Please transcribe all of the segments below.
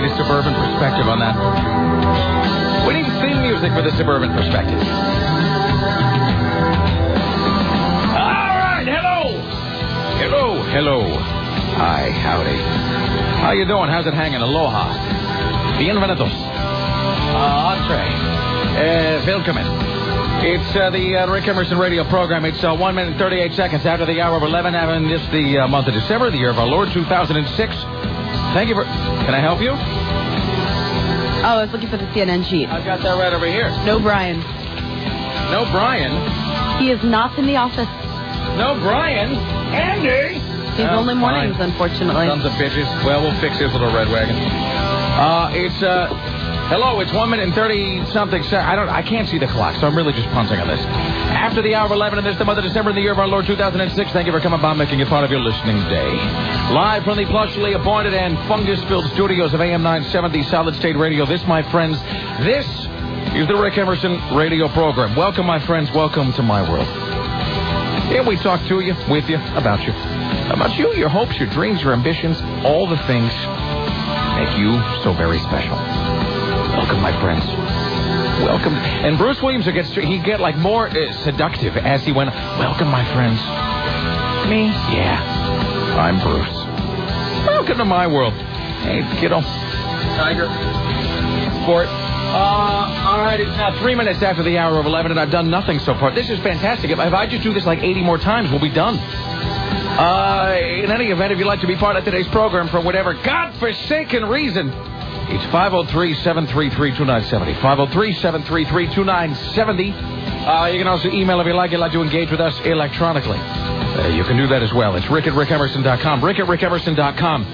need a suburban perspective on that. We need theme music for the suburban perspective. All right, hello. Hi, howdy. How you doing? How's it hanging? Aloha. Bienvenidos. Entree. Willkommen. It's the Rick Emerson radio program. It's 1 minute and 38 seconds after the hour of 11, having this the month of December, the year of our Lord 2006. Thank you for... Can I help you? Oh, I was looking for the CNN sheet. I've got that right over here. No Brian. No Brian? He is not in the office. No Brian? Andy? He's only mornings, unfortunately. Sons of bitches. Well, we'll fix his little red wagon. Hello, it's 1 minute and 30-something seconds. I can't see the clock, so I'm really just punting on this. After the hour of 11, and this the month of December in the year of our Lord 2006, thank you for coming by, making it part of your listening day. Live from the plushly appointed and fungus-filled studios of AM 970 Solid State Radio, this, my friends, this is the Rick Emerson radio program. Welcome, my friends. Welcome to my world. Here we talk to you, with you, about you. About you, your hopes, your dreams, your ambitions, all the things make you so very special. Welcome, my friends. Welcome. And Bruce Williams he'd get like more seductive as he went, welcome, my friends. Me? Yeah. I'm Bruce. Welcome to my world. Hey, kiddo. Tiger. Sport. All right, it's now 3 minutes after the hour of 11, and I've done nothing so far. This is fantastic. If I just do this like 80 more times, we'll be done. In any event, if you'd like to be part of today's program for whatever godforsaken reason, it's 503-733-2970. 503-733-2970. You can also email if you'd like to engage with us electronically. You can do that as well. It's rick@rickemerson.com. rick@rickemerson.com.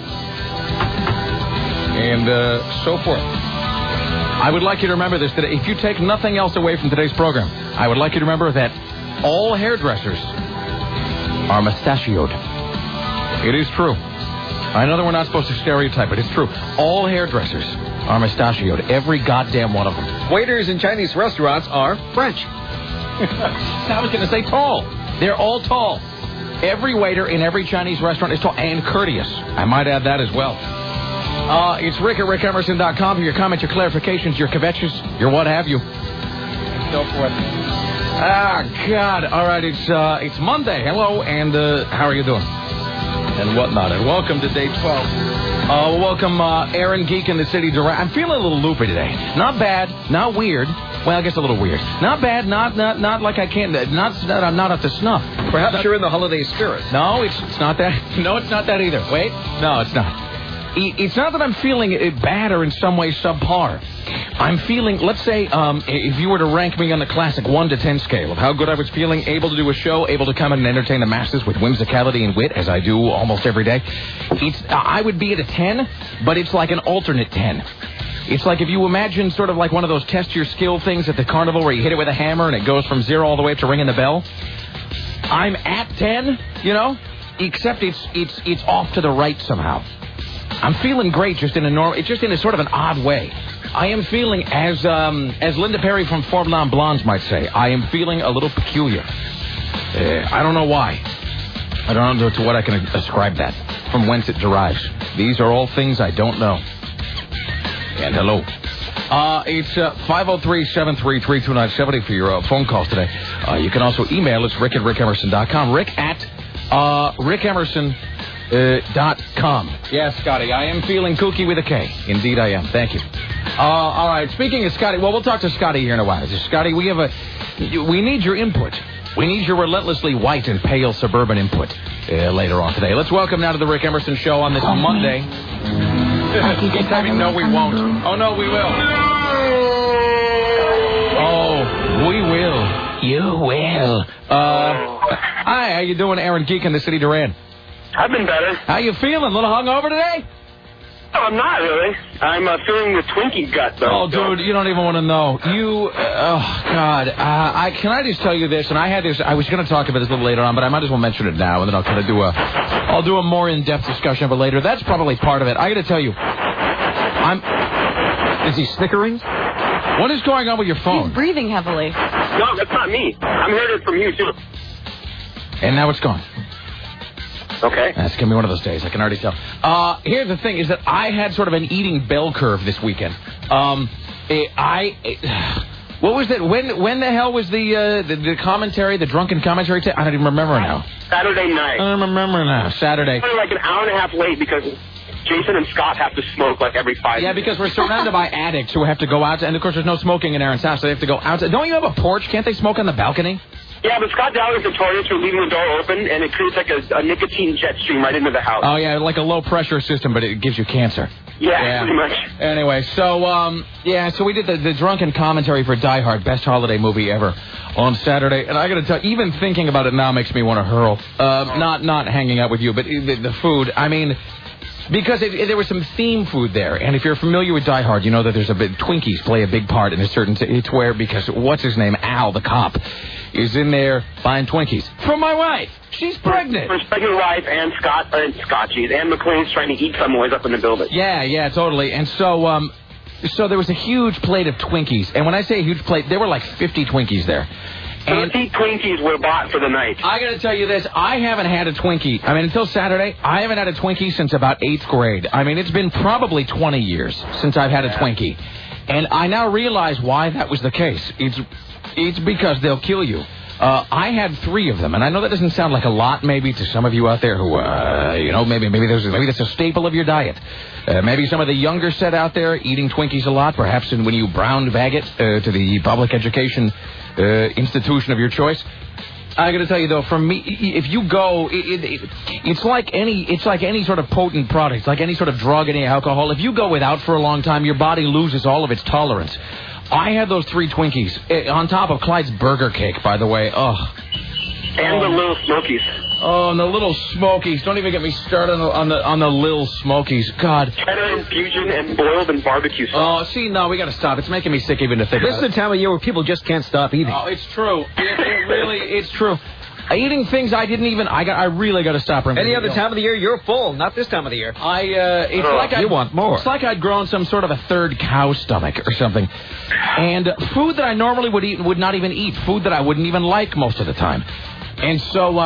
And so forth. I would like you to remember this today. If you take nothing else away from today's program, I would like you to remember that all hairdressers are mustachioed. It is true. I know that we're not supposed to stereotype, but it's true. All hairdressers are mustachioed. Every goddamn one of them. Waiters in Chinese restaurants are French. I was going to say tall. They're all tall. Every waiter in every Chinese restaurant is tall and courteous. I might add that as well. It's rick@rickemerson.com for your comments, your clarifications, your kvetches, your what have you. So forth. Ah, God. All right, it's Monday. Hello, and how are you doing? And whatnot. And welcome to day 12. Welcome, Aaron Geek in the city. I'm feeling a little loopy today. Not bad, not weird. Well, I guess a little weird. Not bad, not like I can't. I'm not up to snuff. Perhaps you're in the holiday spirit. No, it's not that. No, it's not that either. Wait, no, it's not. It's not that I'm feeling bad or in some way subpar. I'm feeling, let's say, if you were to rank me on the classic 1 to 10 scale of how good I was feeling, able to do a show, able to come in and entertain the masses with whimsicality and wit, as I do almost every day, I would be at a 10, but it's like an alternate 10. It's like if you imagine sort of like one of those test your skill things at the carnival where you hit it with a hammer and it goes from 0 all the way up to ringing the bell. I'm at 10, you know, except it's off to the right somehow. I'm feeling great, just in a sort of an odd way. I am feeling, as Linda Perry from Four Blonde Blondes might say, I am feeling a little peculiar. I don't know why. I don't know to what I can ascribe that, from whence it derives. These are all things I don't know. And hello. It's 503-733-2970 for your phone calls today. You can also email us, rick@rickemerson.com. rick@rickemerson.com. Yes, Scotty, I am feeling kooky with a K. Indeed, I am. Thank you. All right, speaking of Scotty, well, we'll talk to Scotty here in a while. Scotty, we need your input. We need your relentlessly white and pale suburban input later on today. Let's welcome now to the Rick Emerson Show on this Monday. No, we won't. Oh, no, we will. Oh, we will. You will. Hi, how you doing, Aaron Geek in the city, Duran? I've been better. How you feeling? A little hungover today? No, I'm not really. I'm feeling the Twinkie gut, though. Oh, dude, you don't even want to know. Oh, God. Can I just tell you this? And I was going to talk about this a little later on, but I might as well mention it now, and then I'll kind of do a more in-depth discussion of it later. That's probably part of it. I got to tell you, is he snickering? What is going on with your phone? He's breathing heavily. No, that's not me. I'm hearing it from you, too. And now it's gone. Okay. That's going to be one of those days. I can already tell. Here's the thing, is that I had sort of an eating bell curve this weekend. What was that? When the hell was the commentary, the drunken commentary? I don't even remember now. Saturday night. I don't remember now. Saturday. We're like an hour and a half late because Jason and Scott have to smoke like every 5 minutes. Yeah, because we're surrounded by addicts who have to go out, and of course there's no smoking in Aaron's house, so they have to go out. Don't you have a porch? Can't they smoke on the balcony? Yeah, but Scott Dowler's notorious for leaving the door open, and it creates like a nicotine jet stream right into the house. Oh, yeah, like a low-pressure system, but it gives you cancer. Yeah, pretty much. Anyway, so we did the drunken commentary for Die Hard, best holiday movie ever, on Saturday. And I got to tell you, even thinking about it now makes me want to hurl. Not hanging out with you, but the food. I mean, because there was some theme food there. And if you're familiar with Die Hard, you know that there's Twinkies play a big part in a certain... It's where, because what's his name? Al, the cop, is in there buying Twinkies. For my wife. She's pregnant. For his pregnant wife and and McLean's trying to eat some ways up in the building. Yeah, totally. And so there was a huge plate of Twinkies. And when I say a huge plate, there were like 50 Twinkies there. 30 Twinkies were bought for the night. I got to tell you this. I haven't had a Twinkie. I mean, until Saturday, I haven't had a Twinkie since about 8th grade. I mean, it's been probably 20 years since I've had a Twinkie. And I now realize why that was the case. It's because they'll kill you. I had 3 of them, and I know that doesn't sound like a lot, maybe, to some of you out there who, maybe that's a staple of your diet. Maybe some of the younger set out there eating Twinkies a lot, perhaps when you brown bag it to the public education institution of your choice. I got to tell you though, for me, if you go, it's like any sort of potent product, it's like any sort of drug, any alcohol. If you go without for a long time, your body loses all of its tolerance. I had those 3 Twinkies on top of Clyde's Burger Cake, by the way. Oh. And the Little Smokies. Oh, and the Little Smokies. Don't even get me started on the Little Smokies. God. Cheddar infusion and boiled and barbecue sauce. Oh, see, no, we got to stop. It's making me sick even to think This about it. is the time of year where people just can't stop eating. Oh, it's true. It's true. Eating things I really got to stop. Any other time of the year, you're full. Not this time of the year. You want more. It's like I'd grown some sort of a third cow stomach or something. And food that I normally would eat would not even eat. Food that I wouldn't even like most of the time. And so,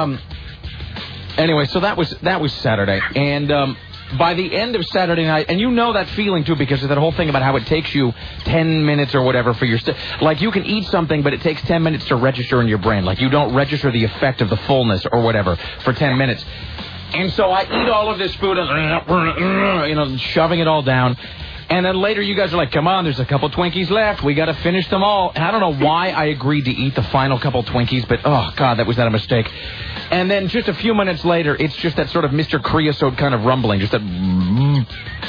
anyway, so that was Saturday. And by the end of Saturday night, and you know that feeling, too, because of that whole thing about how it takes you 10 minutes or whatever for your... like, you can eat something, but it takes 10 minutes to register in your brain. Like, you don't register the effect of the fullness or whatever for 10 minutes. And so I eat all of this food, and, shoving it all down. And then later you guys are like, come on, there's a couple Twinkies left. We got to finish them all. And I don't know why I agreed to eat the final couple Twinkies, but, oh, God, that was not a mistake. And then just a few minutes later, it's just that sort of Mr. Creosote kind of rumbling, just that in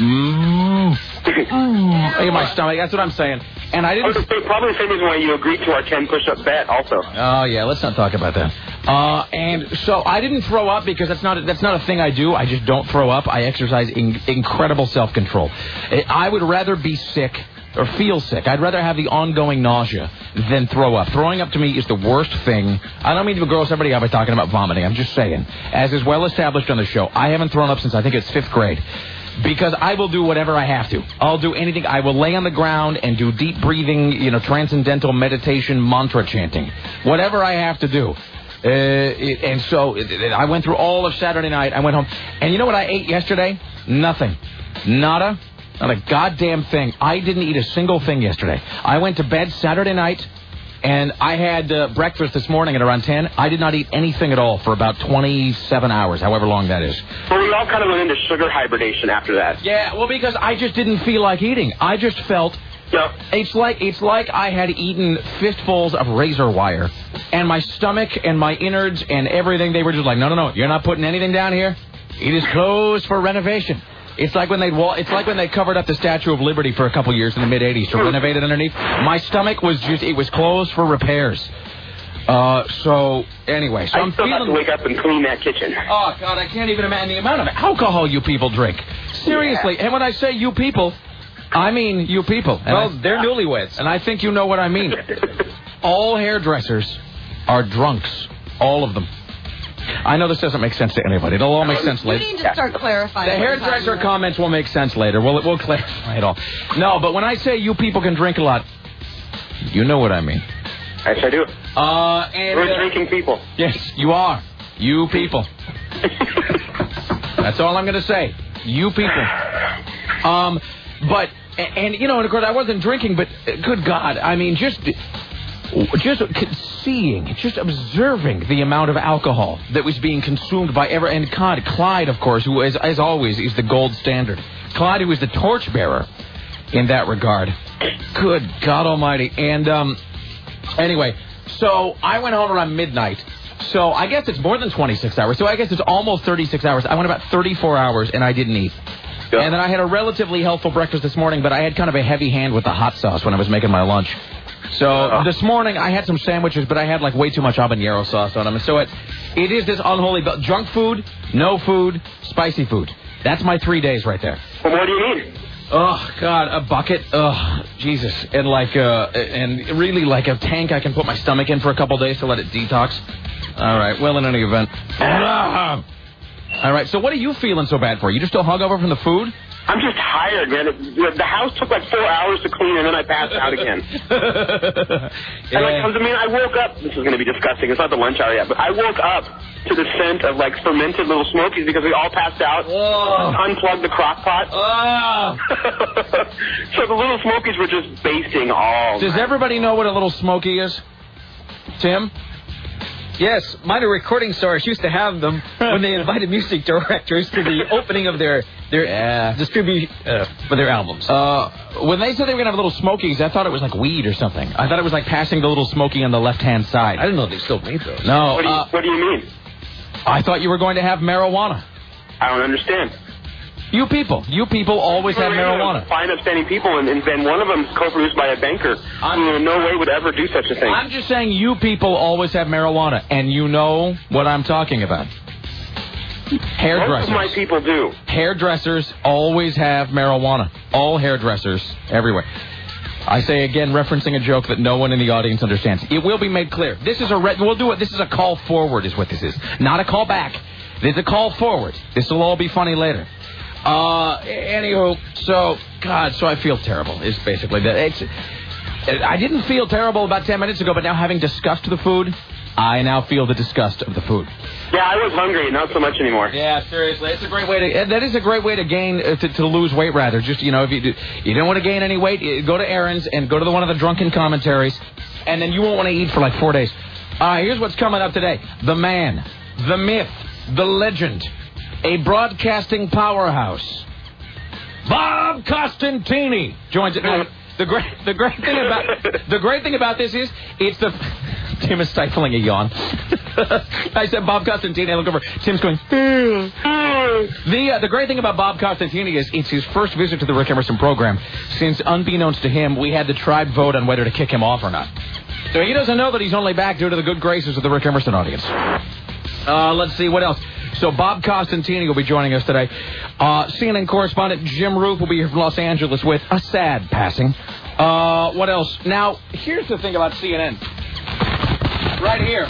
my stomach. That's what I'm saying. And I didn't... Probably the same reason why you agreed to our 10 push-up bet also. Oh, yeah, let's not talk about that. And so I didn't throw up because that's not a thing I do. I just don't throw up. I exercise incredible self-control. I would rather be sick or feel sick. I'd rather have the ongoing nausea than throw up. Throwing up to me is the worst thing. I don't mean to gross everybody out by talking about vomiting. I'm just saying, as is well established on the show, I haven't thrown up since I think it's 5th grade. Because I will do whatever I have to. I'll do anything. I will lay on the ground and do deep breathing, transcendental meditation, mantra chanting. Whatever I have to do. And so I went through all of Saturday night. I went home. And you know what I ate yesterday? Nothing. Nada. Not a goddamn thing. I didn't eat a single thing yesterday. I went to bed Saturday night, and I had breakfast this morning at around 10. I did not eat anything at all for about 27 hours, however long that is. Well, we all kind of went into sugar hibernation after that. Yeah, well, because I just didn't feel like eating. I just felt... Yep. It's like I had eaten fistfuls of razor wire, and my stomach and my innards and everything, they were just like, no, you're not putting anything down here. It is closed for renovation. It's like when they covered up the Statue of Liberty for a couple years in the mid-'80s to renovate it underneath. My stomach was it was closed for repairs. So anyway, so I'm still have to wake up and clean that kitchen. Oh God, I can't even imagine the amount of alcohol you people drink. Seriously, yeah. And when I say you people, I mean you people. And they're newlyweds, and I think you know what I mean. All hairdressers are drunks, all of them. I know this doesn't make sense to anybody. It'll all make sense later. You need to start clarifying. The hairdresser comments will make sense later. We'll clarify it all. No, but when I say you people can drink a lot, you know what I mean. Yes, I do. And we're drinking people. Yes, you are. You people. That's all I'm going to say. You people. But, and of course, I wasn't drinking, but good God, I mean, just seeing, just observing the amount of alcohol that was being consumed by and Clyde, of course, who, as always, is the gold standard. Clyde, who is the torchbearer in that regard. Good God Almighty. And, anyway, so I went home around midnight. So I guess it's more than 26 hours. So I guess it's almost 36 hours. I went about 34 hours, and I didn't eat. Yeah. And then I had a relatively healthful breakfast this morning, but I had kind of a heavy hand with the hot sauce when I was making my lunch. So this morning I had some sandwiches, but I had like way too much habanero sauce on them. And so it is this unholy junk food, no food, spicy food. That's my 3 days right there. Well, what do you need? Oh, God, a bucket. Oh, Jesus. And and really like a tank I can put my stomach in for a couple days to let it detox. All right. Well, in any event. All right. So what are you feeling so bad for? You just still hungover from the food? I'm just tired, man. The house took like 4 hours to clean, and then I passed out again. Yeah. And I woke up. This is going to be disgusting. It's not the lunch hour yet, but I woke up to the scent of like fermented little Smokies because we all passed out. Unplugged the crock pot. So the little Smokies were just basting all. Does everybody know what a little Smoky is? Tim? Yes, minor recording stores used to have them when they invited music directors to the opening of their distribute for their albums. When they said they were going to have little Smokies, I thought it was like weed or something. I thought it was like passing the little Smoky on the left-hand side. I didn't know they still made those. No. What do you mean? I thought you were going to have marijuana. I don't understand. You people always have marijuana. Fine, upstanding people, and one of them is co-produced by a banker who in no way would ever do such a thing. I'm just saying you people always have marijuana, and you know what I'm talking about. Hairdressers. Most of my people do. Hairdressers always have marijuana. All hairdressers, everywhere. I say again, referencing a joke that no one in the audience understands. It will be made clear. This is we'll do it. This is a call forward is what this is. Not a call back. This is a call forward. This will all be funny later. Anywho, so I feel terrible, is basically that. I didn't feel terrible about 10 minutes ago, but now having discussed the food, I now feel the disgust of the food. Yeah, I was hungry, not so much anymore. Yeah, seriously, it's a great way to. That is a great way to gain to lose weight. Rather, just if you don't want to gain any weight, go to Aaron's and go to one of the drunken commentaries, and then you won't want to eat for like 4 days. Here's what's coming up today: the man, the myth, the legend, a broadcasting powerhouse, Bob Costantini joins it. Now, the great thing about this is it's the. Tim is stifling a yawn. I said Bob Costantini. I look over. Tim's going. The great thing about Bob Costantini is it's his first visit to the Rick Emerson program since, unbeknownst to him, we had the tribe vote on whether to kick him off or not. So he doesn't know that he's only back due to the good graces of the Rick Emerson audience. Let's see what else. So Bob Costantini will be joining us today. CNN correspondent Jim Roop will be here from Los Angeles with a sad passing. What else? Now, here's the thing about CNN. Right here.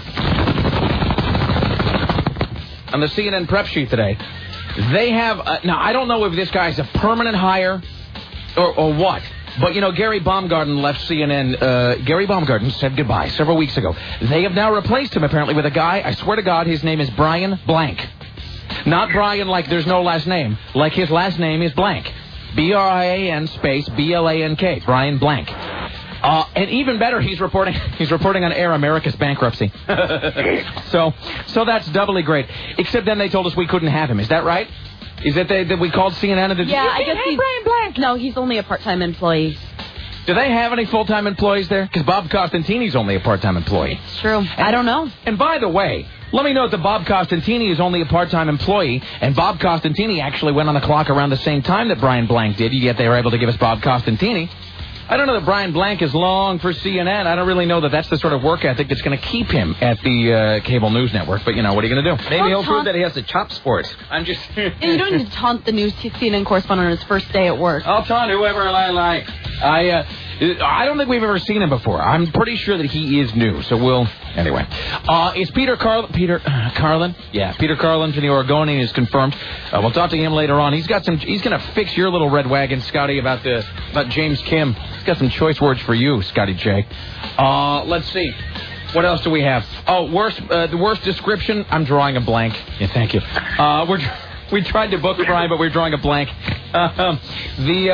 On the CNN prep sheet today, they have... now, I don't know if this guy's a permanent hire or what. But, Gary Baumgarten left CNN. Gary Baumgarten said goodbye several weeks ago. They have now replaced him, apparently, with a guy. I swear to God, his name is Brian Blank. Not Brian like there's no last name. Like his last name is Blank. B-R-I-A-N space B-L-A-N-K. Brian Blank. And even better, he's reporting on Air America's bankruptcy. So that's doubly great. Except then they told us we couldn't have him. Is that right? Is that that we called CNN and I guess he's Brian Blank. No, he's only a part-time employee. Do they have any full-time employees there? Because Bob Costantini's only a part-time employee. It's true. I don't know. And by the way, let me note that Bob Costantini is only a part-time employee, and Bob Costantini actually went on the clock around the same time that Brian Blank did, yet they were able to give us Bob Costantini. I don't know that Brian Blank is long for CNN. I don't really know that that's the sort of work ethic that's going to keep him at the cable news network. But, what are you going to do? Maybe he'll prove that he has the chops for it. And you don't need to taunt the news CNN correspondent on his first day at work. I'll taunt whoever I like. I don't think we've ever seen him before. I'm pretty sure that he is new. So anyway. Is Peter Carlin? Yeah, Peter Carlin from the Oregonian is confirmed. We'll talk to him later on. He's going to fix your little red wagon, Scotty, about James Kim. He's got some choice words for you, Scotty J. Let's see. What else do we have? Oh, the worst description. I'm drawing a blank. Yeah, thank you. We tried to book Brian, but we were drawing a blank. We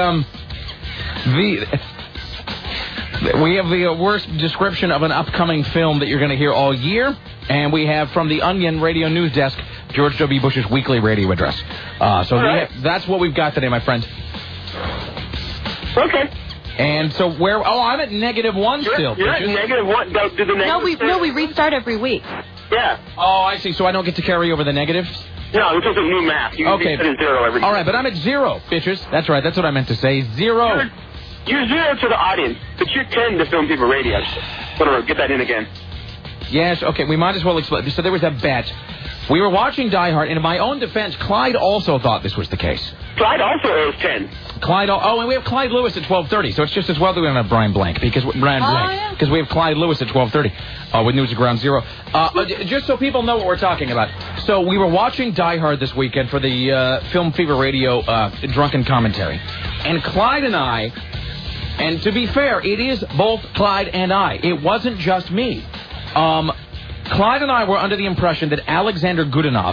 have the worst description of an upcoming film that you're going to hear all year, and we have from the Onion Radio News Desk, George W. Bush's weekly radio address. That's what we've got today, my friend. Okay. And so I'm at -1 still. You're at -1. Do the negative we restart every week. Yeah. Oh, I see. So I don't get to carry over the negatives? No, this is a new math. You okay. set it 0 every All right, but I'm at 0, bitches. That's right. That's what I meant to say. 0. You're 0 to the audience, but you're 10 to Film Fever Radio. Whatever, get that in again. Yes, okay, we might as well explain. So there was a bet. We were watching Die Hard, and in my own defense, Clyde also thought this was the case. Clyde also owes 10. And we have Clyde Lewis at 12:30, so it's just as well that we don't have Brian Blank, because we have Clyde Lewis at 12:30 with News at Ground Zero. Just so people know what we're talking about. So we were watching Die Hard this weekend for the Film Fever Radio drunken commentary, and Clyde and I, and to be fair, it is both Clyde and I. It wasn't just me. Clyde and I were under the impression that Alexander Godunov,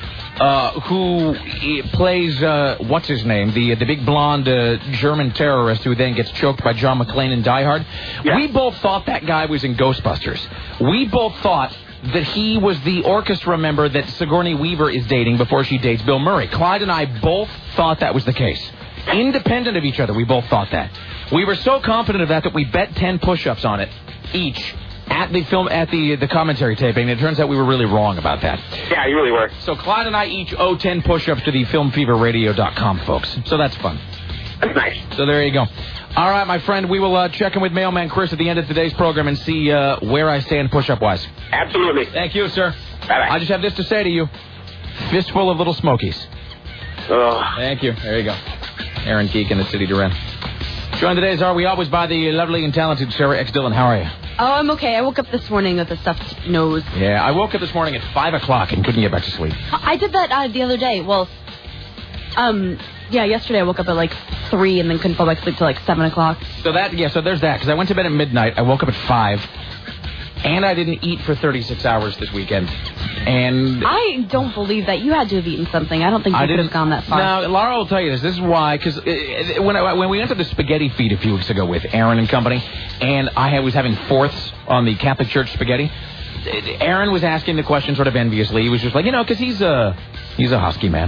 who plays, what's his name, the big blonde German terrorist who then gets choked by John McClane in Die Hard, we both thought that guy was in Ghostbusters. We both thought that he was the orchestra member that Sigourney Weaver is dating before she dates Bill Murray. Clyde and I both thought that was the case. Independent of each other, we both thought that. We were so confident of that we bet 10 push-ups on it each. At the commentary taping, it turns out we were really wrong about that. Yeah, you really were. So Clyde and I each owe 10 push-ups to the filmfeverradio.com folks. So that's fun. That's nice. So there you go. All right, my friend, we will check in with Mailman Chris at the end of today's program and see where I stand push-up-wise. Absolutely. Thank you, sir. Bye-bye. I just have this to say to you. Fistful of little Smokies. Oh. Thank you. There you go. Aaron Geek in the City Duran. Joined today, as are we always, by the lovely and talented Sarah X. Dillon. How are you? Oh, I'm okay. I woke up this morning with a stuffed nose. Yeah, I woke up this morning at 5 o'clock and couldn't get back to sleep. I did that the other day. Well, yesterday I woke up at like 3 and then couldn't fall back to sleep till like 7 o'clock. So there's that, because I went to bed at midnight. I woke up at 5, and I didn't eat for 36 hours this weekend. And I don't believe that. You had to have eaten something. I don't think you could have gone that far. Now, Laura will tell you this. This is why, because when we went to the spaghetti feed a few weeks ago with Aaron and company, and I was having fourths on the Catholic Church spaghetti, Aaron was asking the question sort of enviously. He was just like, because he's a husky man,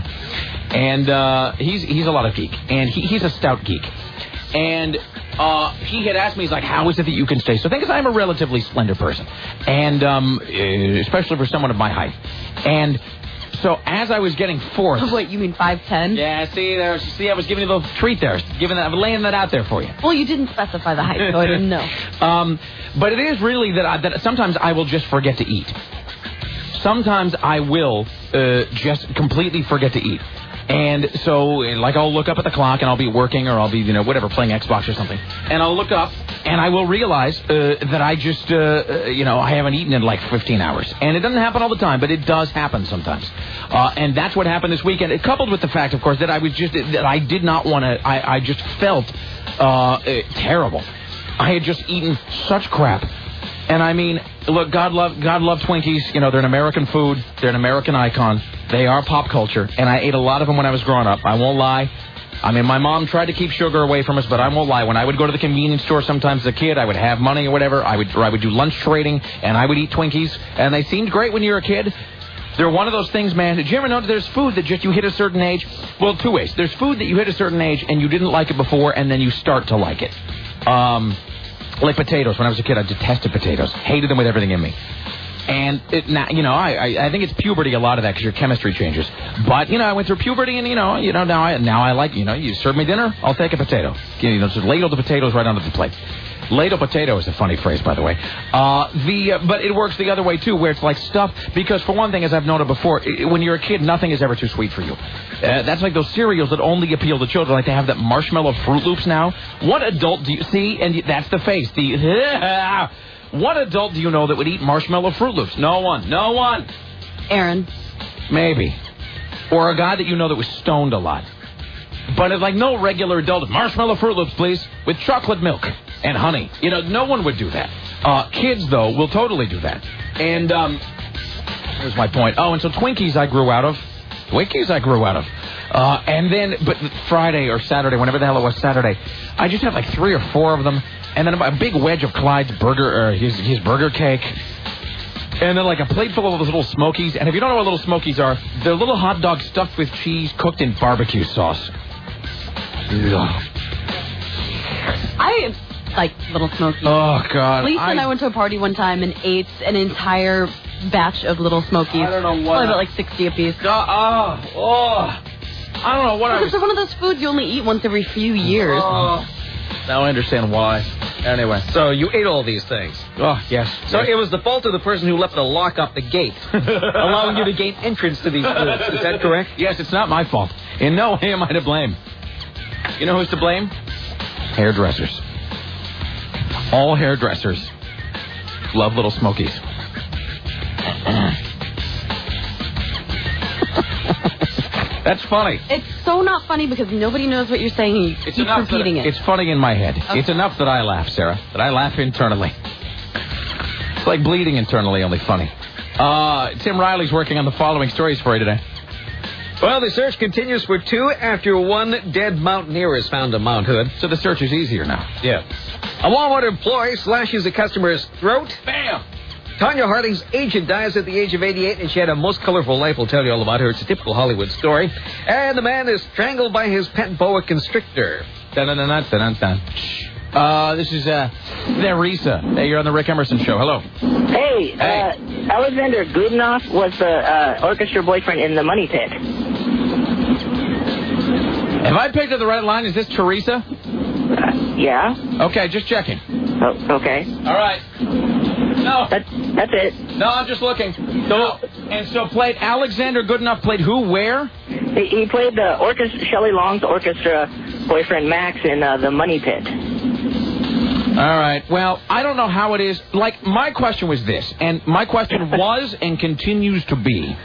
and he's a lot of geek, and he's a stout geek. And he had asked me, he's like, how is it that you can stay so thin? Because I'm a relatively slender person, and especially for someone of my height. And so as I was getting fourth... Wait, you mean 5'10"? Yeah, see, I was giving you a little treat there. I'm laying that out there for you. Well, you didn't specify the height, so I didn't know. But it is really that sometimes I will just forget to eat. Sometimes I will just completely forget to eat. And so, like, I'll look up at the clock, and I'll be working, or I'll be, whatever, playing Xbox or something. And I'll look up, and I will realize that I just, I haven't eaten in, like, 15 hours. And it doesn't happen all the time, but it does happen sometimes. And that's what happened this weekend. It coupled with the fact, of course, that I did not want to, I just felt terrible. I had just eaten such crap. And I mean, look, God love Twinkies. They're an American food. They're an American icon. They are pop culture. And I ate a lot of them when I was growing up. I won't lie. I mean, my mom tried to keep sugar away from us, but I won't lie. When I would go to the convenience store sometimes as a kid, I would have money or whatever. I would do lunch trading, and I would eat Twinkies. And they seemed great when you're a kid. They're one of those things, man. Did you ever know that there's food that just you hit a certain age? Well, two ways. There's food that you hit a certain age, and you didn't like it before, and then you start to like it. Like potatoes. When I was a kid, I detested potatoes. Hated them with everything in me. And, I think it's puberty, a lot of that, because your chemistry changes. But, I went through puberty, and, now I like, you serve me dinner, I'll take a potato. Just ladle the potatoes right onto the plate. Ladle potato is a funny phrase, by the way. But it works the other way, too, where it's like stuff. Because, for one thing, as I've noted before, when you're a kid, nothing is ever too sweet for you. That's like those cereals that only appeal to children. Like they have that marshmallow Fruit Loops now. What adult do you see? And that's the face. What adult do you know that would eat marshmallow Fruit Loops? No one. No one. Aaron. Maybe. Or a guy that you know that was stoned a lot. But it's like no regular adult. Marshmallow Fruit Loops, please, with chocolate milk and honey. No one would do that. Kids, though, will totally do that. And here's my point. Oh, and so Twinkies I grew out of. Twinkies I grew out of. And then, but Friday or Saturday, whenever the hell it was Saturday, I just had like 3 or 4 of them. And then a big wedge of Clyde's burger, his burger cake. And then like a plate full of those little Smokies. And if you don't know what little Smokies are, they're little hot dogs stuffed with cheese cooked in barbecue sauce. Ugh. I like Little Smokies. Oh, God. Lisa and I went to a party one time and ate an entire batch of Little Smokies. I don't know what. Probably about like 60 apiece. I don't know what Because they're one of those foods you only eat once every few years. Now I understand why. Anyway. So you ate all these things. Oh, yes. So it was the fault of the person who left the lock up the gate, allowing you to gain entrance to these foods. Is that correct? Yes, it's not my fault. In no way am I to blame. You know who's to blame? Hairdressers. All hairdressers love Little Smokies. That's funny. It's so not funny because nobody knows what you're saying and you keep repeating it. It's funny in my head. Okay. It's enough that I laugh, Sarah. That I laugh internally. It's like bleeding internally, only funny. Tim Riley's working on the following stories for you today. Well, the search continues for 2 after 1 dead mountaineer is found on Mount Hood. So the search is easier now. Yeah. A Walmart employee slashes a customer's throat. Bam! Tanya Harding's agent dies at the age of 88, and she had a most colorful life. We'll tell you all about her. It's a typical Hollywood story. And the man is strangled by his pet boa constrictor. Dun-dun-dun-dun-dun-dun. This is Teresa. Hey, you're on the Rick Emerson Show. Hello. Hey, Alexander Goodenough was the orchestra boyfriend in The Money Pit. Have I picked up the right line? Is this Teresa? Yeah. Okay, just checking. Oh, okay. All right. No. That's it. No, I'm just looking. So played Alexander Goodenough played who, where? He played the orchestra, Shelley Long's orchestra boyfriend Max in The Money Pit. All right. Well, I don't know how it is. Like, my question was this, and my question was and continues to be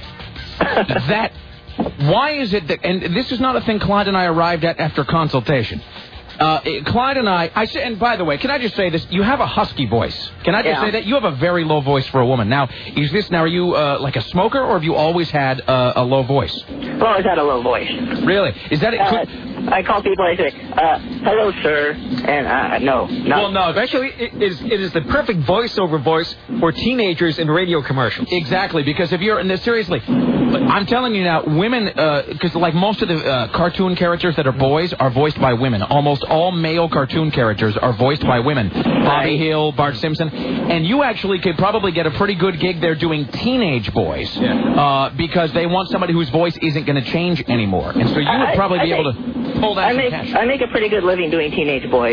that why is it that, and this is not a thing Clyde and I arrived at after consultation. Clyde and I said, and by the way, can I just say this? You have a husky voice. Can I just say that? You have a very low voice for a woman. Now, are you like a smoker, or have you always had a low voice? I've always had a low voice. Really? Is that it? I call people, I say, hello, sir, and no. Well, no, actually, it is the perfect voiceover voice for teenagers in radio commercials. Exactly, because if you're, and seriously, I'm telling you now, women, because like most of the cartoon characters that are boys are voiced by women. Almost all male cartoon characters are voiced by women. Bobby Hill, Bart Simpson, and you actually could probably get a pretty good gig there doing teenage boys, because they want somebody whose voice isn't going to change anymore, and so you would probably be able to pull that cash. I make a pretty good living doing teenage boys.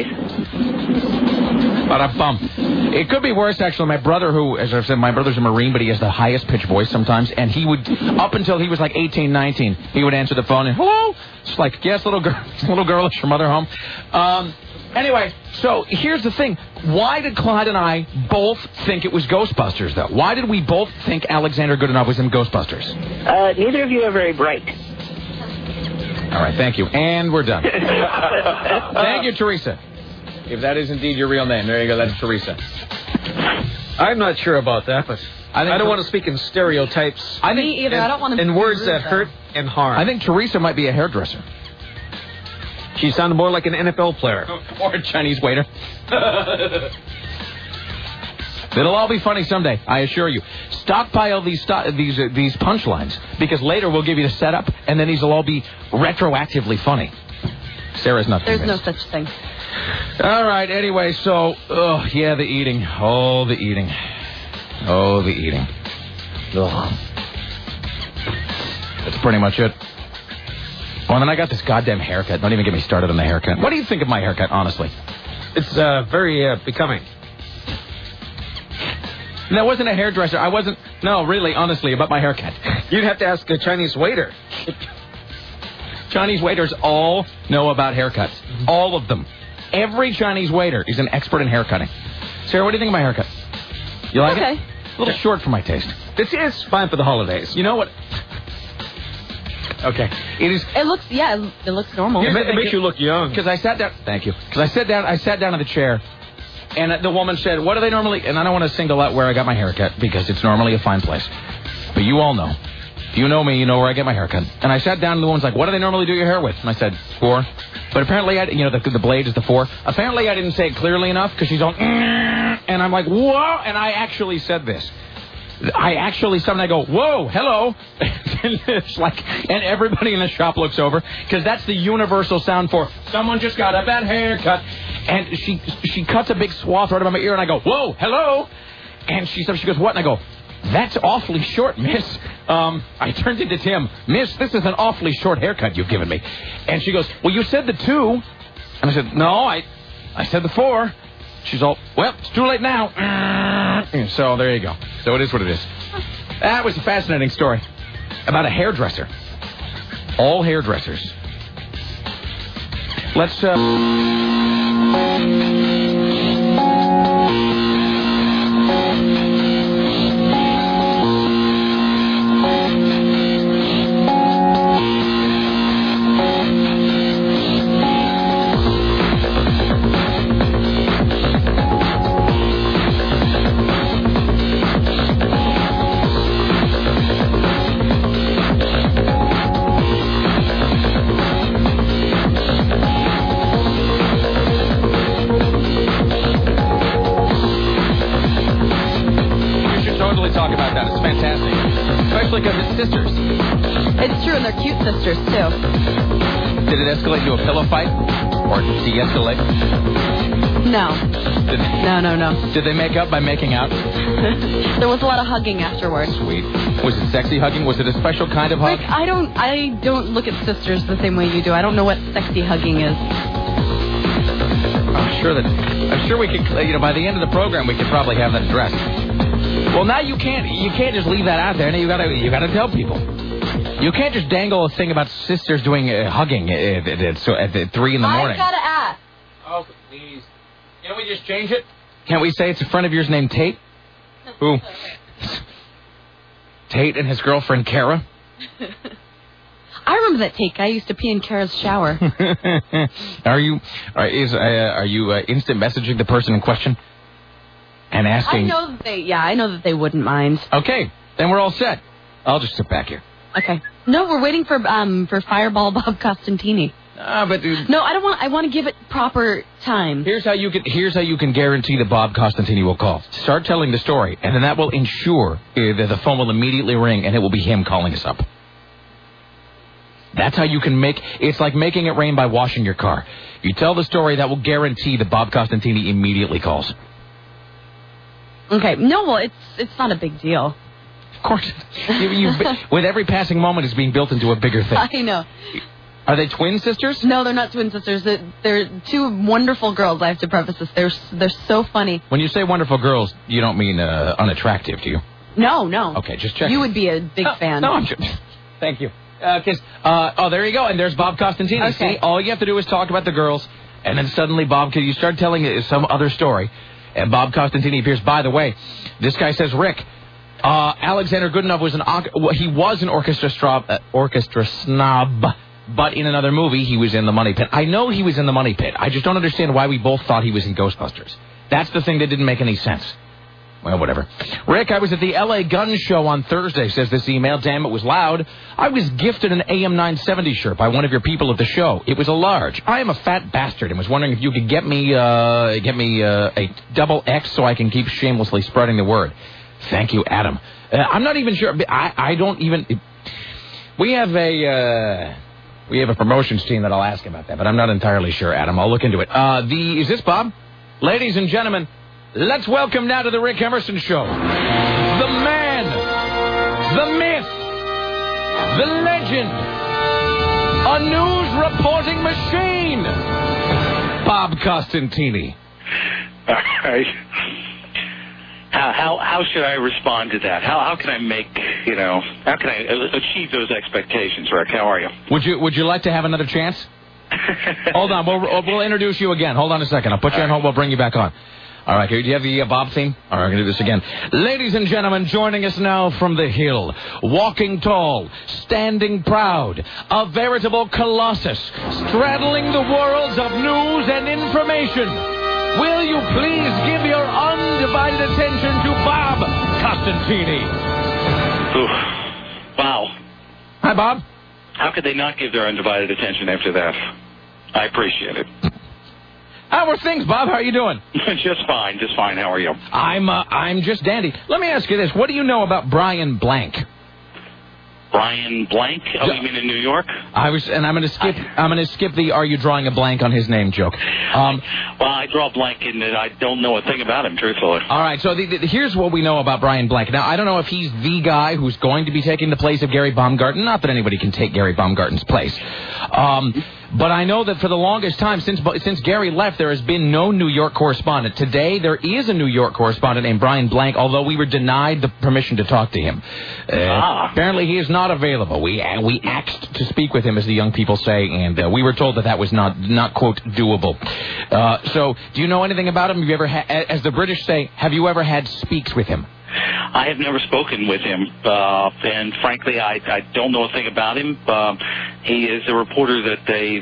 Ba-da-bum. It could be worse, actually. My brother, who, as I've said, my brother's a Marine, but he has the highest pitched voice sometimes, and he would, up until he was like 18, 19, he would answer the phone and, hello? It's like, yes, little girl, is your mother home? Anyway, so here's the thing. Why did Clyde and I both think it was Ghostbusters, though? Why did we both think Alexander Goodenough was in Ghostbusters? Neither of you are very bright. All right, thank you. And we're done. Thank you, Teresa. If that is indeed your real name. There you go. That's Teresa. I'm not sure about that, but I don't want to speak in stereotypes. Me either. I don't want to. In words that hurt and harm. I think Teresa might be a hairdresser. She sounded more like an NFL player. Or a Chinese waiter. It'll all be funny someday, I assure you. Stockpile these punchlines, because later we'll give you the setup, and then these will all be retroactively funny. Sarah's not There's convinced. no such thing. All right, anyway, so, the eating. Oh, the eating. Oh, the eating. Ugh. That's pretty much it. Well, then I got this goddamn haircut. Don't even get me started on the haircut. What do you think of my haircut, honestly? It's very becoming. That wasn't a hairdresser. No, really, honestly, about my haircut. You'd have to ask a Chinese waiter. Chinese waiters all know about haircuts. All of them. Every Chinese waiter is an expert in haircutting. Sarah, what do you think of my haircut? You like it? A little short for my taste. This is fine for the holidays. You know what? Okay. It looks normal. It makes you look young. Because I sat down. Thank you. Because I sat down in the chair, and the woman said, "What do they normally?" And I don't want to single out where I got my haircut because it's normally a fine place, but you all know. If you know me, you know where I get my hair cut. And I sat down, and the woman's like, what do they normally do your hair with? And I said, 4. But apparently, the blade is the 4. Apparently, I didn't say it clearly enough because she's all, and I'm like, whoa. And I actually said this. I go, whoa, hello. And it's like, and everybody in the shop looks over because that's the universal sound for someone just got a bad haircut. And she cuts a big swath right over my ear, and I go, whoa, hello. And she goes, what? And I go, that's awfully short, miss. I turned it to Tim. Miss, this is an awfully short haircut you've given me. And she goes, well, you said the 2. And I said, no, I said the 4. She's all, well, it's too late now. And so there you go. So it is what it is. That was a fascinating story about a hairdresser. All hairdressers. Let's, talk about that. It's fantastic. Especially because it's sisters. It's true, and they're cute sisters, too. Did it escalate to a pillow fight? Or de-escalate? No. No. Did they make up by making out? There was a lot of hugging afterwards. Sweet. Was it sexy hugging? Was it a special kind of hug? Rick, I don't look at sisters the same way you do. I don't know what sexy hugging is. I'm sure we could, by the end of the program, we could probably have that addressed. Well, now you can't just leave that out there. Now you gotta tell people. You can't just dangle a thing about sisters doing hugging at 3 in the morning. I gotta ask. Oh, please. Can't we just change it? Can't we say it's a friend of yours named Tate? Who? Tate and his girlfriend Kara? I remember that Tate guy used to pee in Kara's shower. Are you instant messaging the person in question? And asking... I know that they wouldn't mind. Okay, then we're all set. I'll just sit back here. Okay. No, we're waiting for Fireball Bob Costantini. But no, I want to give it proper time. Here's how you can guarantee that Bob Costantini will call. Start telling the story, and then that will ensure that the phone will immediately ring, and it will be him calling us up. That's how you can it's like making it rain by washing your car. You tell the story, that will guarantee that Bob Costantini immediately calls. Okay. No, well, it's not a big deal. Of course. With every passing moment, it's being built into a bigger thing. I know. Are they twin sisters? No, they're not twin sisters. They're two wonderful girls. I have to preface this. They're so funny. When you say wonderful girls, you don't mean unattractive, do you? No. Okay, just checking. You would be a big fan. No, I'm just... Thank you. There you go. And there's Bob Costantini. Okay. See, all you have to do is talk about the girls, and then suddenly you start telling some other story, and Bob Costantini appears. By the way, this guy says, Rick, Alexander Goodenough was an orchestra snob, but in another movie, he was in The Money Pit. I know he was in The Money Pit. I just don't understand why we both thought he was in Ghostbusters. That's the thing that didn't make any sense. Well, whatever. Rick, I was at the L.A. Gun Show on Thursday, says this email. Damn, it was loud. I was gifted an AM 970 shirt by one of your people at the show. It was a large. I am a fat bastard and was wondering if you could get me a double X so I can keep shamelessly spreading the word. Thank you, Adam. I'm not even sure. I don't even... We have a promotions team that I'll ask about that, but I'm not entirely sure, Adam. I'll look into it. Is this Bob? Ladies and gentlemen, let's welcome now to the Rick Emerson Show, the man, the myth, the legend, a news reporting machine, Bob Costantini. All right. How should I respond to that? How can I how can I achieve those expectations, Rick? How are you? Would you like to have another chance? Hold on, we'll introduce you again. Hold on a second. I'll put you on hold. We'll bring you back on. All right, do you have the Bob theme? All right, I'm going to do this again. Ladies and gentlemen, joining us now from the Hill, walking tall, standing proud, a veritable colossus, straddling the worlds of news and information. Will you please give your undivided attention to Bob Costantini? Wow. Hi, Bob. How could they not give their undivided attention after that? I appreciate it. How are things, Bob? How are you doing? Just fine. How are you? I'm just dandy. Let me ask you this. What do you know about Brian Blank? Brian Blank? Oh, you mean in New York? I'm going to skip the "Are you drawing a blank on his name" joke. Well, I draw a blank in that I don't know a thing about him, truthfully. All right, so here's what we know about Brian Blank. Now, I don't know if he's the guy who's going to be taking the place of Gary Baumgarten. Not that anybody can take Gary Baumgarten's place. But I know that for the longest time, since Gary left, there has been no New York correspondent. Today, there is a New York correspondent named Brian Blank, although we were denied the permission to talk to him. Apparently, he is not available. We axed to speak with him, as the young people say, and we were told that was not quote, doable. So, do you know anything about him? Have you ever as the British say, have you ever had speaks with him? I have never spoken with him, and frankly, I don't know a thing about him. He is a reporter that they've...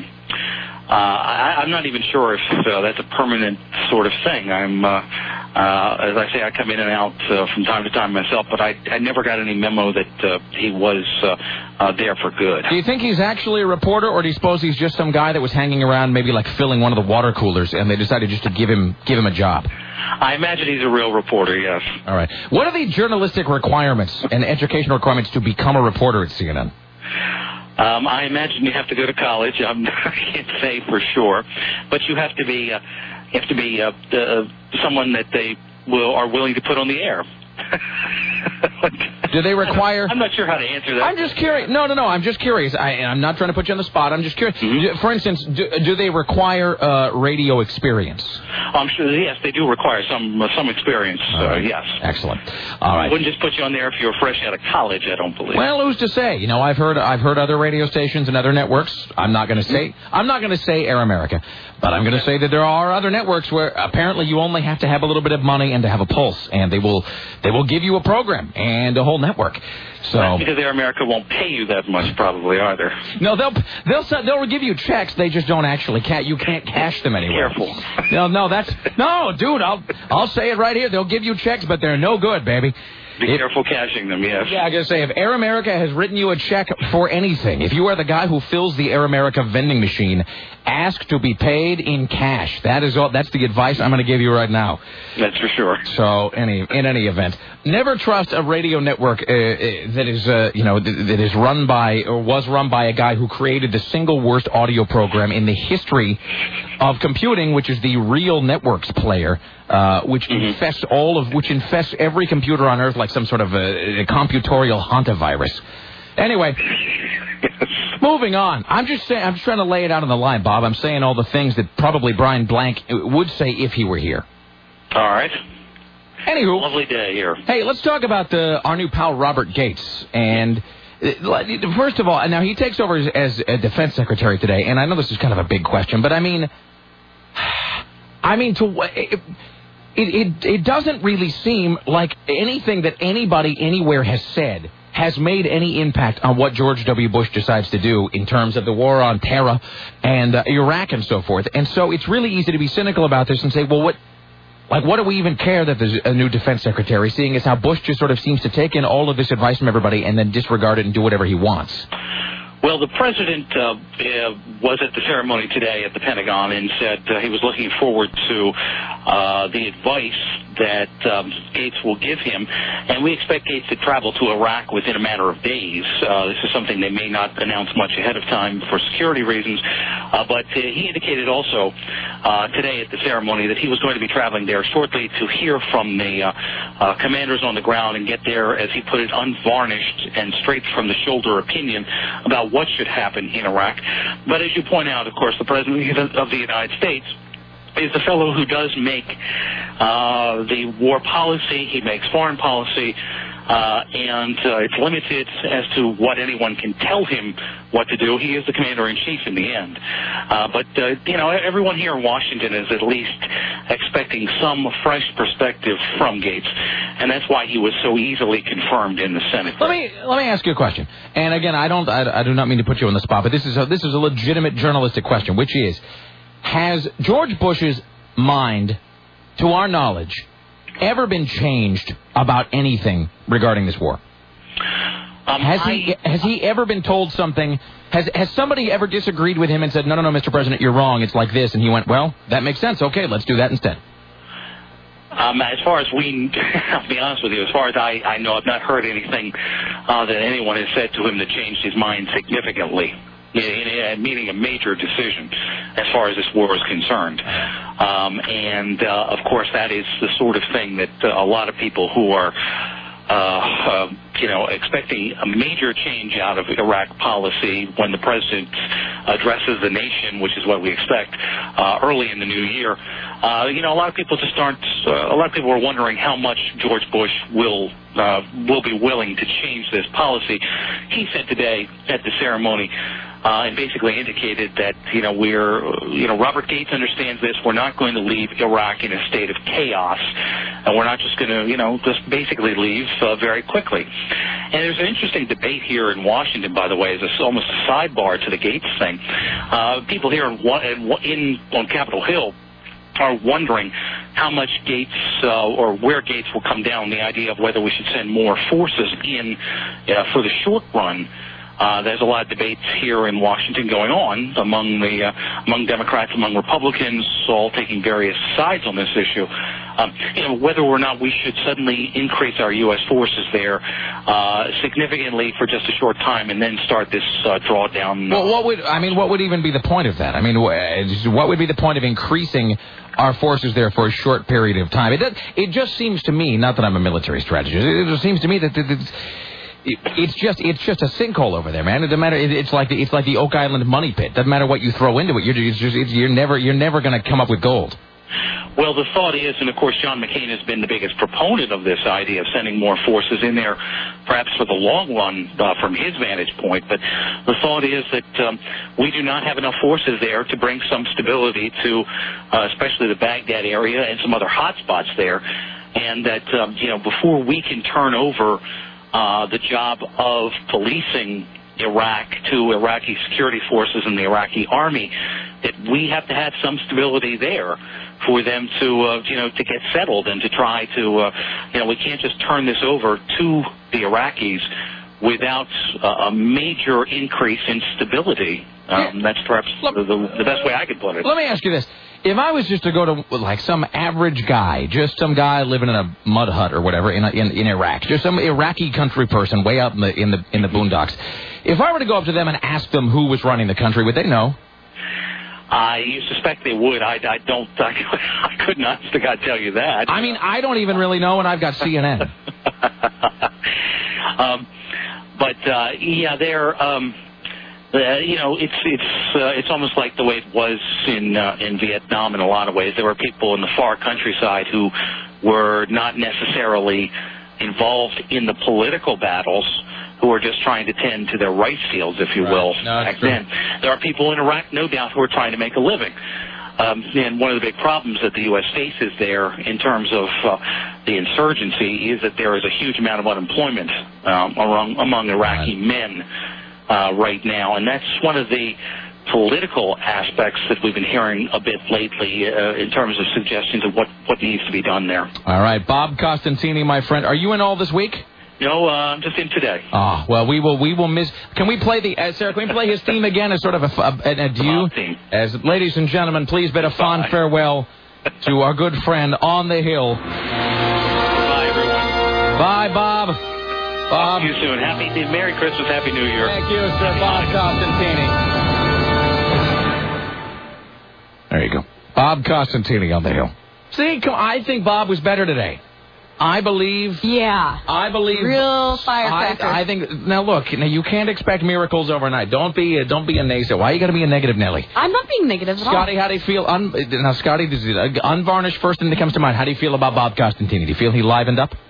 I'm not even sure if that's a permanent sort of thing. As I say, I come in and out from time to time myself, but I never got any memo that he was there for good. Do you think he's actually a reporter, or do you suppose he's just some guy that was hanging around, maybe like filling one of the water coolers, and they decided just to give him a job? I imagine he's a real reporter, yes. All right. What are the journalistic requirements and educational requirements to become a reporter at CNN? I imagine you have to go to college. I can't say for sure, but you have to be someone that they are willing to put on the air. Do they require... I'm not sure how to answer that. I'm just curious. No, I'm just curious. I'm not trying to put you on the spot. I'm just curious. Mm-hmm. For instance, do they require radio experience? I'm sure, yes, they do require some experience, right. Yes. Excellent. All right. I wouldn't just put you on there if you were fresh out of college, I don't believe. Well, who's to say? You know, I've heard other radio stations and other networks. I'm not going to say Air America, but I'm going to say that there are other networks where apparently you only have to have a little bit of money and to have a pulse, and they will give you a program and a whole network. So that's because Air America won't pay you that much, probably, either. No, they'll give you checks. They just don't actually you can't cash them anywhere. Careful. No, dude. I'll say it right here. They'll give you checks, but they're no good, baby. Be careful cashing them, yes. Yeah, I gotta say, if Air America has written you a check for anything, if you are the guy who fills the Air America vending machine, ask to be paid in cash. That's the advice I'm going to give you right now. That's for sure. So, in any event, never trust a radio network that is run by or was run by a guy who created the single worst audio program in the history of computing, which is the Real Networks player, which infests every computer on Earth like some sort of a computorial hantavirus. Anyway, moving on. I'm just trying to lay it out on the line, Bob. I'm saying all the things that probably Brian Blank would say if he were here. All right. Anywho, lovely day here. Hey, let's talk about our new pal Robert Gates. And first of all, now he takes over as a defense secretary today, and I know this is kind of a big question, but it doesn't really seem like anything that anybody anywhere has said has made any impact on what George W. Bush decides to do in terms of the war on terror and Iraq and so forth. And so it's really easy to be cynical about this and say, well, what do we even care that there's a new defense secretary, seeing as how Bush just sort of seems to take in all of this advice from everybody and then disregard it and do whatever he wants? Well, the president was at the ceremony today at the Pentagon and said he was looking forward to the advice that Gates will give him. And we expect Gates to travel to Iraq within a matter of days. This is something they may not announce much ahead of time for security reasons. But he indicated also today at the ceremony that he was going to be traveling there shortly to hear from the commanders on the ground and get their, as he put it, unvarnished and straight from the shoulder opinion about what should happen in Iraq. But as you point out, of course, the President of the United States is the fellow who does make the war policy. He makes foreign policy, and it's limited as to what anyone can tell him what to do. He is the commander-in-chief in the end. But everyone here in Washington is at least expecting some fresh perspective from Gates, and that's why he was so easily confirmed in the Senate. Let me ask you a question. And again, I do not mean to put you on the spot, but this is a legitimate journalistic question, which is, has George Bush's mind, to our knowledge, ever been changed about anything regarding this war? Has he ever been told something? Has somebody ever disagreed with him and said, no, Mr. President, you're wrong, it's like this, and he went, well, that makes sense, okay, let's do that instead? As far as I'll be honest with you, as far as I know, I've not heard anything that anyone has said to him that changed his mind significantly, meaning a major decision as far as this war is concerned. Of course, that is the sort of thing that a lot of people who are expecting a major change out of Iraq policy when the president addresses the nation, which is what we expect early in the new year. A lot of people a lot of people are wondering how much George Bush will be willing to change this policy. He said today at the ceremony, and basically indicated that, Robert Gates understands this. We're not going to leave Iraq in a state of chaos, and we're not just going to, just basically leave very quickly. And there's an interesting debate here in Washington, by the way, as almost a sidebar to the Gates thing. People here on Capitol Hill are wondering how much Gates or where Gates will come down, the idea of whether we should send more forces in for the short run. There's a lot of debates here in Washington going on among Democrats, among Republicans, all taking various sides on this issue. Whether or not we should suddenly increase our U.S. forces there significantly for just a short time and then start this drawdown. Well, what would even be the point of that? I mean, what would be the point of increasing our forces there for a short period of time? It just seems to me, not that I'm a military strategist, it just seems to me that it's just a sinkhole over there, man. It doesn't matter. It's like the Oak Island money pit. Doesn't matter what you throw into it. You're never going to come up with gold. Well, the thought is, and of course John McCain has been the biggest proponent of this idea of sending more forces in there, perhaps for the long run from his vantage point. But the thought is that we do not have enough forces there to bring some stability to, especially the Baghdad area and some other hot spots there, and that before we can turn over the job of policing Iraq to Iraqi security forces and the Iraqi army, that we have to have some stability there for them to get settled and to try to, we can't just turn this over to the Iraqis without a major increase in stability. That's perhaps the best way I could put it. Let me ask you this. If I was just to go to, like, some average guy, just some guy living in a mud hut or whatever in Iraq, just some Iraqi country person way out in the boondocks, if I were to go up to them and ask them who was running the country, would they know? I suspect they would. I couldn't, honest to God, tell you that. I mean, I don't even really know, and I've got CNN. They're... it's almost like the way it was in Vietnam in a lot of ways. There were people in the far countryside who were not necessarily involved in the political battles, who were just trying to tend to their rice fields, if you will, back then. There are people in Iraq, no doubt, who are trying to make a living. And one of the big problems that the U.S. faces there in terms of the insurgency is that there is a huge amount of unemployment among Iraqi men right now. And that's one of the political aspects that we've been hearing a bit lately in terms of suggestions of what needs to be done there. All right. Bob Costantini, my friend. Are you in all this week? No, I'm just in today. Oh, well, we will miss... Can we play Sarah, can we play his theme again as sort of an adieu? As, ladies and gentlemen, please bid a fond farewell to our good friend on the Hill. Bye, everyone. Bye, Bob. Bob. Talk to you soon. Merry Christmas, Happy New Year. Thank you, Sir Bob Costantini. There you go. Bob Costantini on the Hill. See, I think Bob was better today. I believe. Yeah. I believe. Real firecracker. I think. Now look. Now you can't expect miracles overnight. Don't be a naysayer. Why you got to be a negative, Nelly? I'm not being negative at all. Scotty, how do you feel? Now, Scotty, this is unvarnished first thing that comes to mind. How do you feel about Bob Costantini? Do you feel he livened up?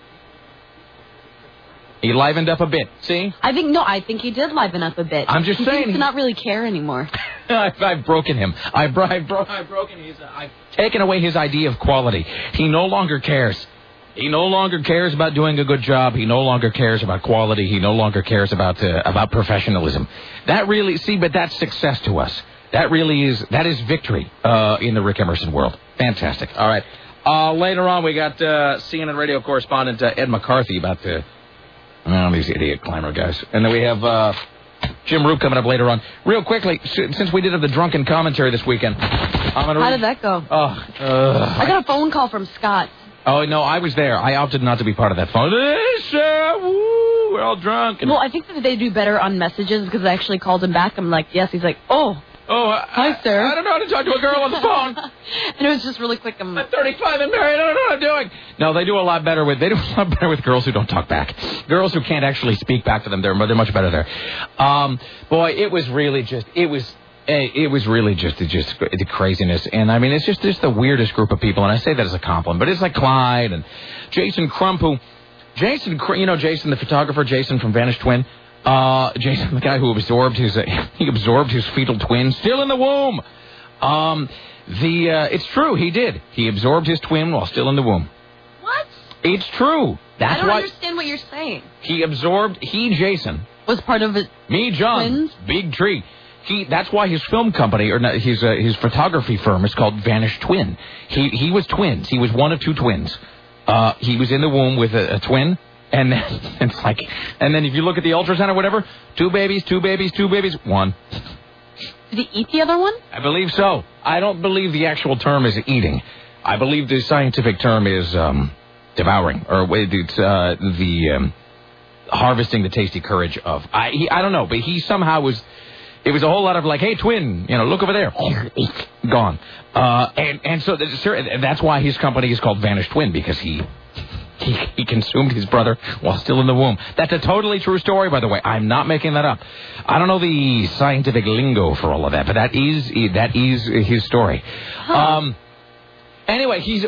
He livened up a bit. See? I think he did liven up a bit. I'm just saying. He seems to not really care anymore. I've broken him. I've taken away his idea of quality. He no longer cares. He no longer cares about doing a good job. He no longer cares about quality. He no longer cares about professionalism. But that's success to us. That is victory in the Rick Emerson world. Fantastic. All right. Later on, we got CNN radio correspondent Ed McCarthy about to Oh, these idiot climber guys. And then we have Jim Roop coming up later on. Real quickly, since we did have the drunken commentary this weekend, How did that go? I got a phone call from Scott. Oh, no, I was there. I opted not to be part of that phone. Hey, sir, woo, we're all drunk. Well, I think that they do better on messages because I actually called him back. I'm like, yes. He's like, hi, sir. I don't know how to talk to a girl on the phone. And it was just really quick. I'm 35 and married. I don't know what I'm doing. No, they do a lot better with girls who don't talk back. Girls who can't actually speak back to them. They're much better there. Boy, it was really just the craziness. And I mean, it's just the weirdest group of people. And I say that as a compliment, but it's like Clyde and Jason Crump, Jason, the photographer, Jason from Vanished Twin. Jason, the guy who absorbed his fetal twin, still in the womb. It's true, he did. He absorbed his twin while still in the womb. What? It's true. I don't understand what you're saying. Jason was part of it. Me, John, twins? Big tree. That's why his film company, or not, his photography firm is called Vanished Twin. He was twins. He was one of two twins. He was in the womb with a twin. And then if you look at the ultrasound or whatever, two babies, one. Did he eat the other one? I believe so. I don't believe the actual term is eating. I believe the scientific term is devouring, or it's the harvesting the tasty courage of. I don't know, but he somehow was. It was a whole lot of like, hey, twin, look over there, gone. And so that's why his company is called Vanished Twin, because he consumed his brother while still in the womb. That's a totally true story, by the way. I'm not making that up. I don't know the scientific lingo for all of that, but that is his story. Huh. Anyway, he's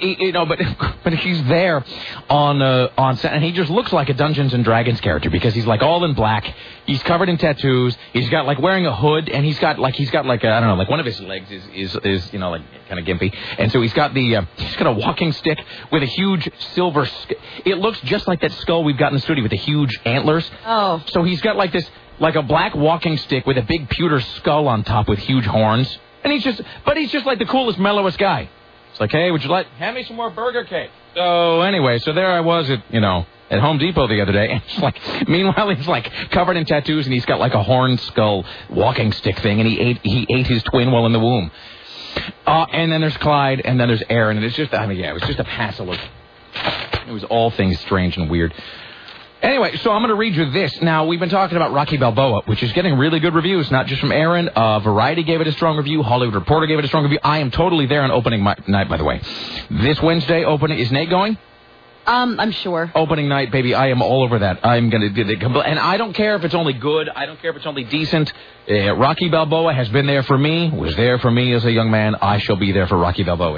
there on set, and he just looks like a Dungeons and Dragons character because he's like all in black. He's covered in tattoos. He's got like wearing a hood, and he's got like I don't know, like one of his legs is like kind of gimpy, and so he's got a walking stick with a huge silver. It looks just like that skull we've got in the studio with the huge antlers. Oh. So he's got like this a black walking stick with a big pewter skull on top with huge horns, and he's just like the coolest, mellowest guy. It's like, hey, would you hand me some more burger cake? So anyway, there I was at Home Depot the other day, and it's like, meanwhile he's like covered in tattoos, and he's got like a horn skull walking stick thing, and he ate his twin while in the womb. And then there's Clyde, and then there's Aaron, and it's just, it was just a passel of, it was all things strange and weird. Anyway, so I'm going to read you this. Now, we've been talking about Rocky Balboa, which is getting really good reviews, not just from Aaron. Variety gave it a strong review. Hollywood Reporter gave it a strong review. I am totally there on opening night, by the way. This Wednesday, is Nate going? I'm sure. Opening night, baby. I am all over that. I'm going to... And I don't care if it's only good. I don't care if it's only decent. Rocky Balboa has been there for me, was there for me as a young man. I shall be there for Rocky Balboa.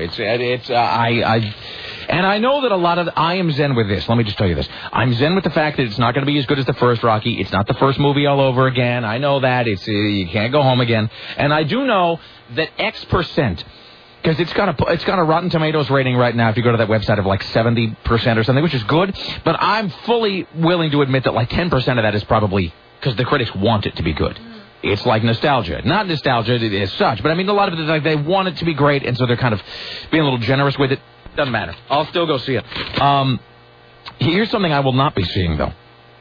And I know that I am zen with this. Let me just tell you this. I'm zen with the fact that it's not going to be as good as the first Rocky. It's not the first movie all over again. I know that. You can't go home again. And I do know that X%, because it's got a Rotten Tomatoes rating right now, if you go to that website, of like 70% or something, which is good. But I'm fully willing to admit that like 10% of that is probably because the critics want it to be good. It's like nostalgia. Not nostalgia as such, but I mean, a lot of it is like they want it to be great, and so they're kind of being a little generous with it. Doesn't matter. I'll still go see it. Here's something I will not be seeing, though.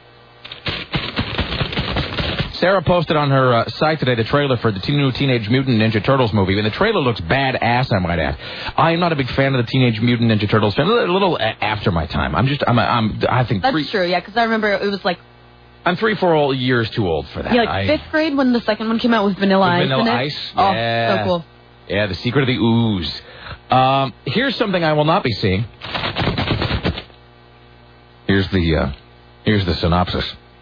Sarah posted on her site today the trailer for the new Teenage Mutant Ninja Turtles movie, and the trailer looks badass, I might add. I am not a big fan of the Teenage Mutant Ninja Turtles fan. A little after my time. I think that's true, yeah, because I remember it was like... I'm 3-4 years too old for that. Yeah, like 5th grade when the second one came out with Vanilla Ice. Vanilla Ice? Yeah. Oh, so cool. Yeah, The Secret of the Ooze. Here's something I will not be seeing. Here's the synopsis.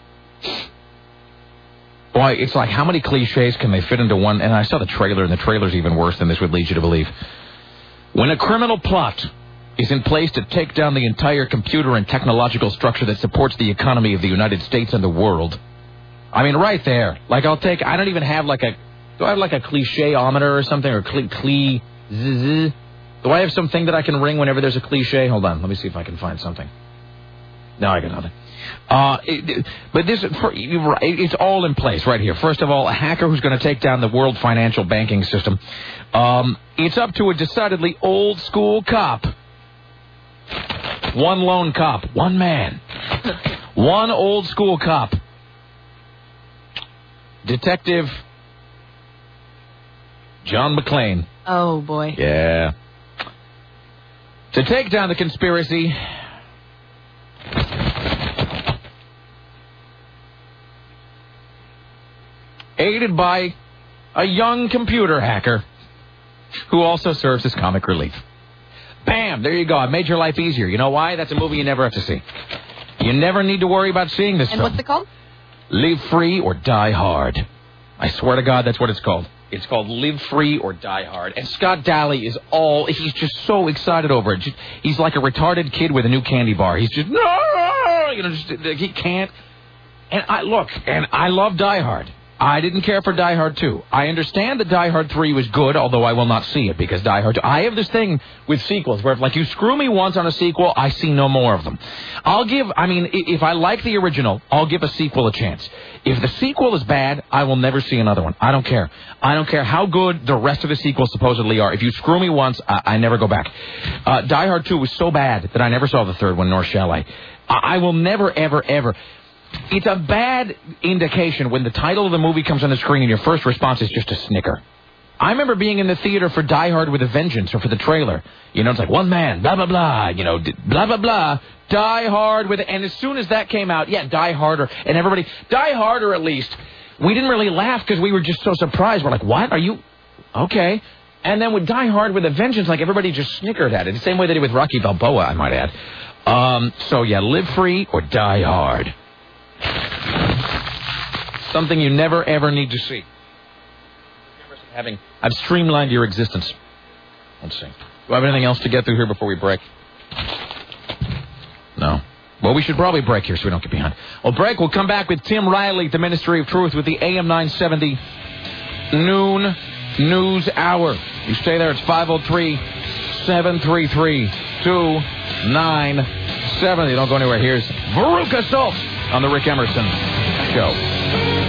Boy, it's like, how many cliches can they fit into one? And I saw the trailer, and the trailer's even worse than this would lead you to believe. When a criminal plot is in place to take down the entire computer and technological structure that supports the economy of the United States and the world. I mean, right there. Like, I don't even have like do I have like a cliche-ometer or something, or Do I have something that I can ring whenever there's a cliche? Hold on, let me see if I can find something. No, I got nothing. But it's all in place right here. First of all, a hacker who's going to take down the world financial banking system. It's up to a decidedly old-school cop. One lone cop. One man. One old school cop, Detective John McClane. Oh, boy. Yeah. To take down the conspiracy, aided by a young computer hacker who also serves as comic relief. Bam! There you go. I made your life easier. You know why? That's a movie you never have to see. You never need to worry about seeing this And film. what's it called? Live Free or Die Hard. I swear to God, that's what it's called. It's called Live Free or Die Hard. And Scott Daly is he's just so excited over it. He's like a retarded kid with a new candy bar. He's just, no! He can't. And I love Die Hard. I didn't care for Die Hard 2. I understand that Die Hard 3 was good, although I will not see it because Die Hard 2... I have this thing with sequels where if you screw me once on a sequel, I see no more of them. If I like the original, I'll give a sequel a chance. If the sequel is bad, I will never see another one. I don't care. I don't care how good the rest of the sequels supposedly are. If you screw me once, I never go back. Die Hard 2 was so bad that I never saw the third one, nor shall I. I will never, ever, ever... It's a bad indication when the title of the movie comes on the screen and your first response is just a snicker. I remember being in the theater for Die Hard with a Vengeance or for the trailer. It's like one man, blah, blah, blah, blah, blah, blah, Die Hard with... And as soon as that came out, Die Harder, and everybody, Die Harder at least. We didn't really laugh because we were just so surprised. We're like, what? Are you... Okay. And then with Die Hard with a Vengeance, everybody just snickered at it. The same way they did with Rocky Balboa, I might add. Live Free or Die Hard. Something you never, ever need to see. I've streamlined your existence. Let's see. Do I have anything else to get through here before we break? No. Well, we should probably break here so we don't get behind. We'll break. We'll come back with Tim Riley, the Ministry of Truth, with the AM 970 noon news hour. You stay there. It's 503-733-2970. Don't go anywhere. Here's Veruca Salt on the Rick Emerson Show.